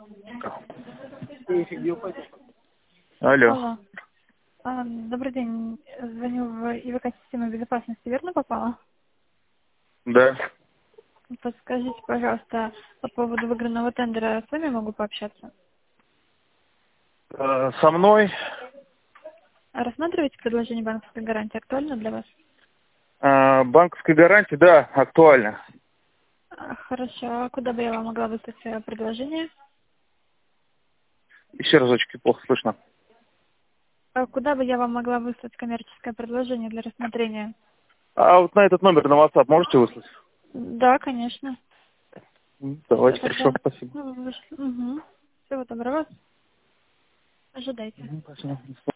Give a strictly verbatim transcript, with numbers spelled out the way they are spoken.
Алло. Алло. А, добрый день. Звоню в ИВК-систему безопасности. Верно попала? Да. Подскажите, пожалуйста, по поводу выигранного тендера с вами могу пообщаться? Э, Со мной А рассматриваете предложение банковской гарантии? Актуально для вас? э, банковская гарантия, да, актуальна. А, Хорошо. А куда бы я вам могла выслать свое предложение? Еще разочек, плохо слышно. А куда бы я вам могла выслать коммерческое предложение для рассмотрения? А вот на этот номер на WhatsApp можете выслать? Да, конечно. М, Все Давайте, тогда. хорошо, спасибо. Ну, вы ж- Мгм. Всего доброго. Ожидайте. Мгм, спасибо.